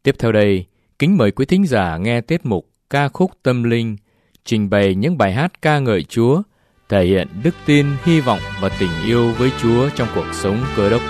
Tiếp theo đây, kính mời quý thính giả nghe tiết mục Ca khúc tâm linh, trình bày những bài hát ca ngợi Chúa, thể hiện đức tin, hy vọng và tình yêu với Chúa trong cuộc sống Cơ Đốc.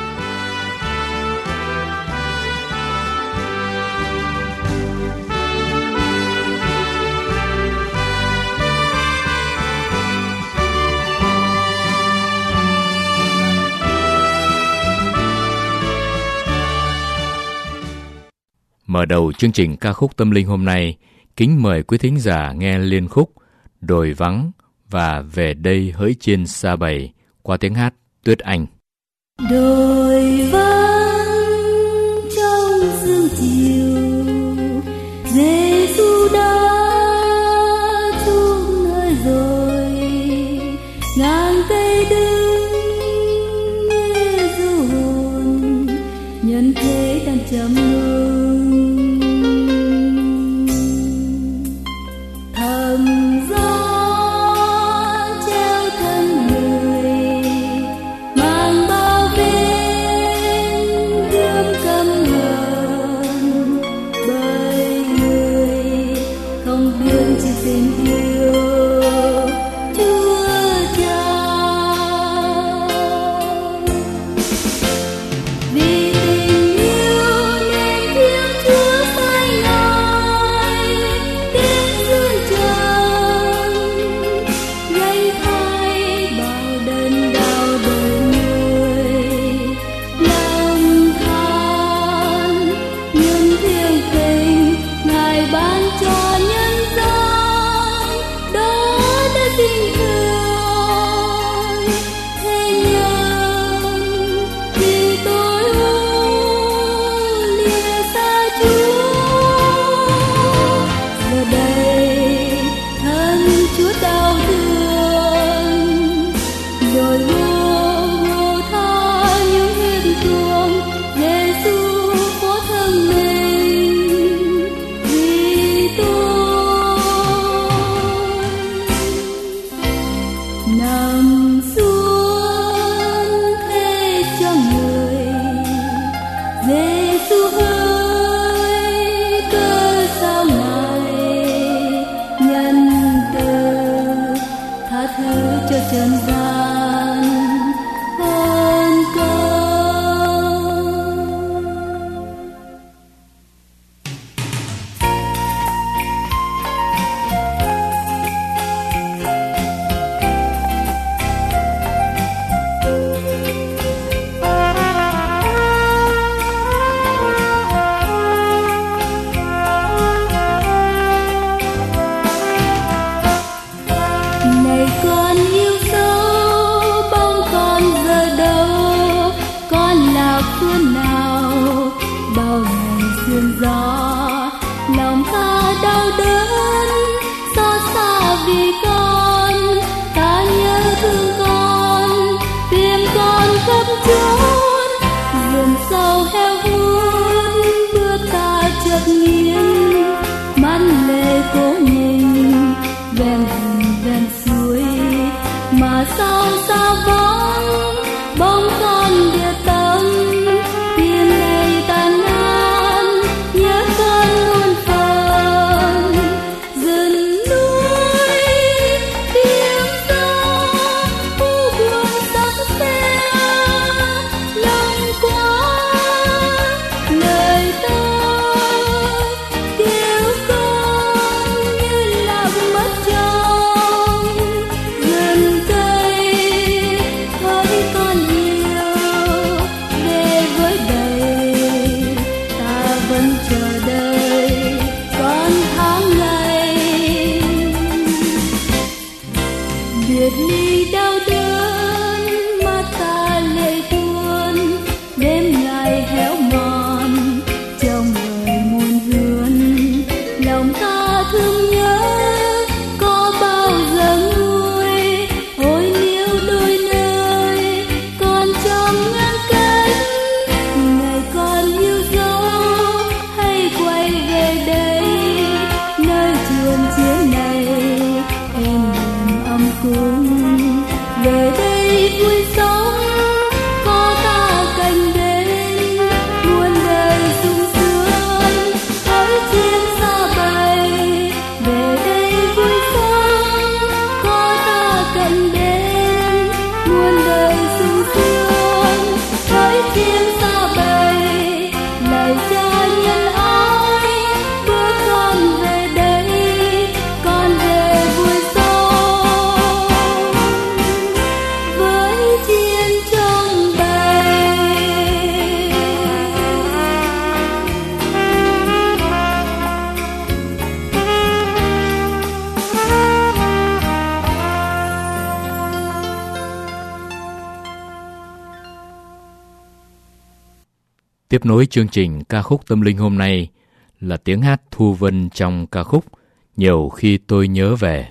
Mở đầu chương trình ca khúc tâm linh hôm nay, kính mời quý thính giả nghe liên khúc Đồi Vắng và Về Đây Hỡi Trên Sa Bầy qua tiếng hát Tuyết Anh. Đồi vắng trong sương chiều, Giê-xu đã xuống nơi rồi, ngang cây đứng nghe ru hồn, nhân thế đang trầm ngưng. Chiến này em đừng âm cung Tiếp nối chương trình ca khúc tâm linh hôm nay là tiếng hát Thu Vân trong ca khúc Nhiều Khi Tôi Nhớ Về.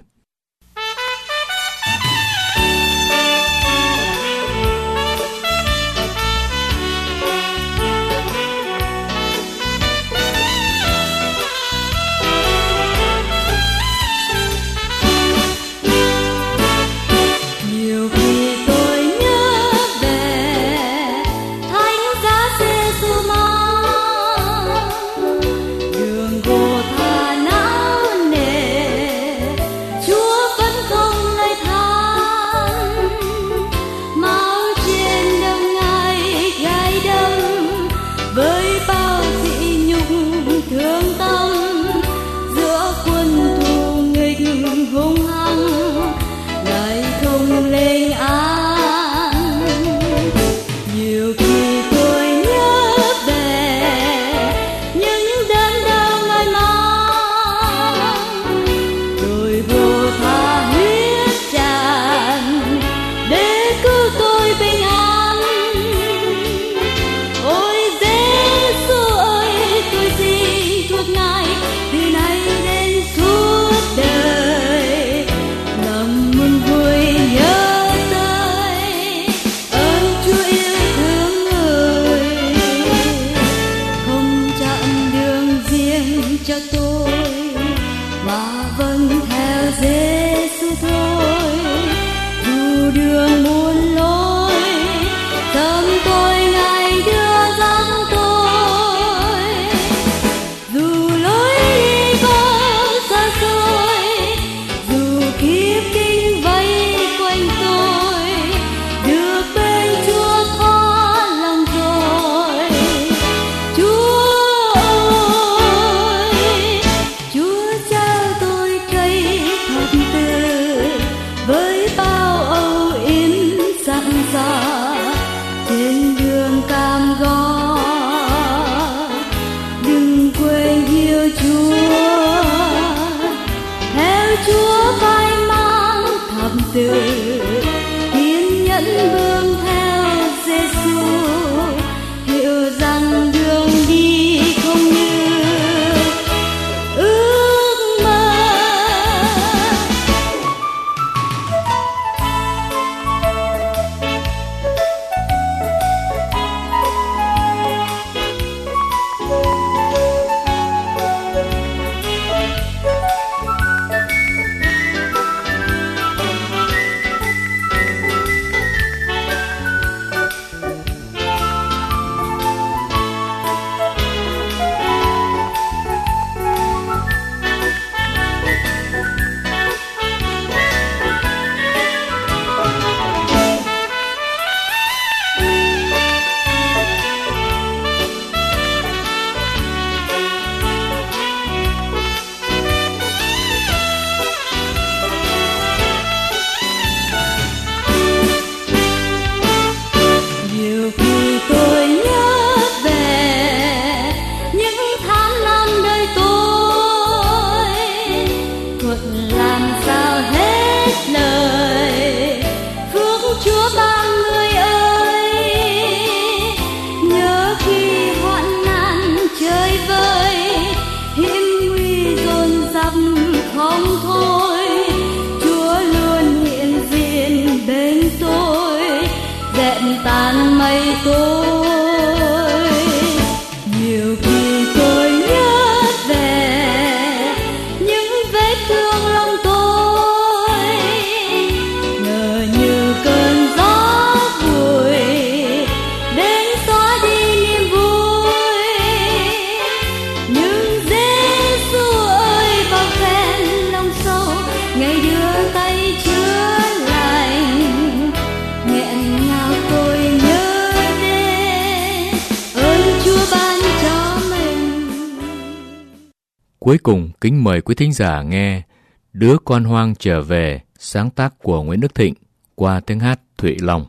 Cuối cùng, kính mời quý thính giả nghe Đứa Con Hoang Trở Về, sáng tác của Nguyễn Đức Thịnh qua tiếng hát Thụy Long.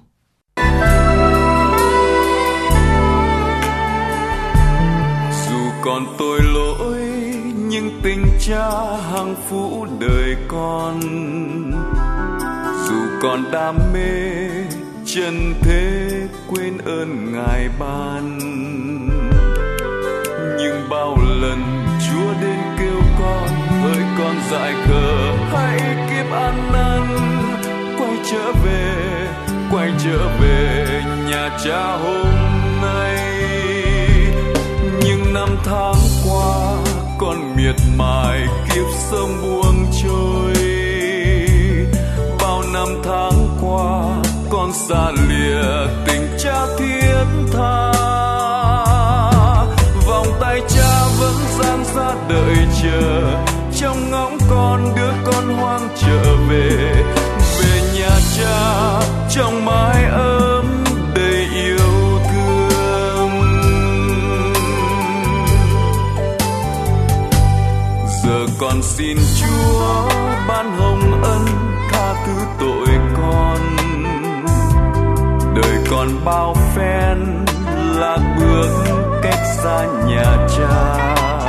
Dù còn tội lỗi nhưng tình cha hằng phũ đời con, dù còn đam mê trần thế quên ơn Ngài ban. Nhưng bao lần Chúa đến kêu con, hỡi con dại khờ, hãy kiếp ăn năn, quay trở về nhà Cha hôm nay. Nhưng năm tháng qua con miệt mài kiếp sống buông trôi, bao năm tháng qua con xa lìa tình Cha thiết tha. Vòng tay Cha vẫn dang ra đợi chờ, trong ngóng con đứa con hoang trở về nhà Cha trong mái ấm đầy yêu thương. Giờ con xin Chúa ban hồng ân tha thứ tội con, đời con bao phen lạc bước cách xa nhà Cha.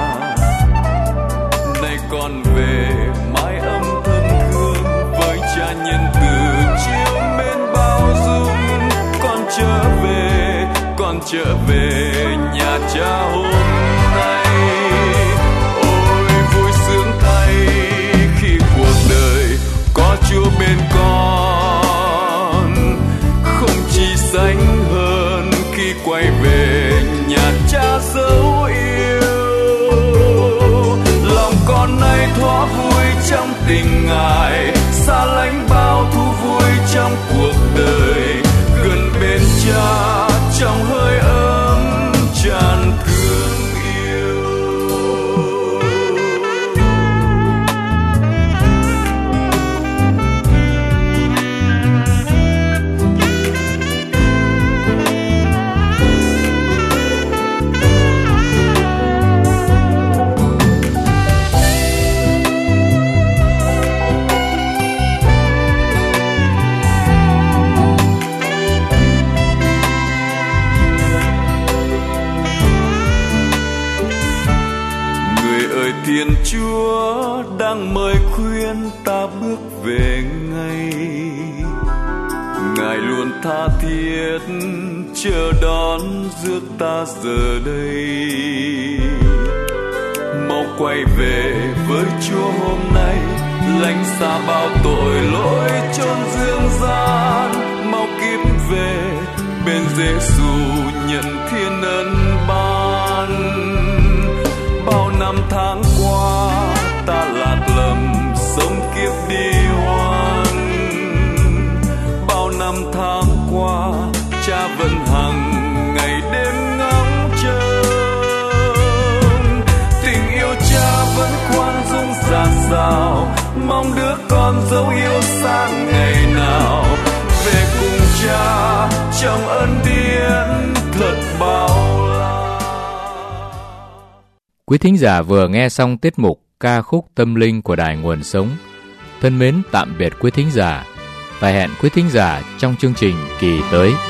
Nay con về mái ấm thân thương với Cha nhân từ chiều mến bao dung. Con trở về nhà Cha hôm nay. Ôi vui sướng thay khi cuộc đời có Chúa bên con, không chi sánh hơn khi quay về nhà Cha dấu yêu. Lòng con nay thỏa vui trong tình Ngài, xa lánh bao thú vui trong cuộc đời, gần bên Cha trong hơi ấm tràn thương yêu. Thiên Chúa đang mời khuyên ta bước về ngay, Ngài luôn tha thiết chờ đón rước ta giờ đây. Mau quay về với Chúa hôm nay, lánh xa bao tội lỗi chốn dương gian. Mau kíp về bên Giêsu nhận thiên ân ban. Bao năm tháng qua ta lạc lầm sống kiếp đi hoang, bao năm tháng qua Cha vẫn hằng ngày đêm ngóng trông. Tình yêu Cha vẫn khoan dung dạt dào, mong đứa con dấu yêu sang ngày nào. Về cùng Cha trong ân điển thật bao la. Quý thính giả vừa nghe xong tiết mục ca khúc tâm linh của Đài Nguồn Sống. Thân mến tạm biệt quý thính giả và hẹn quý thính giả trong chương trình kỳ tới.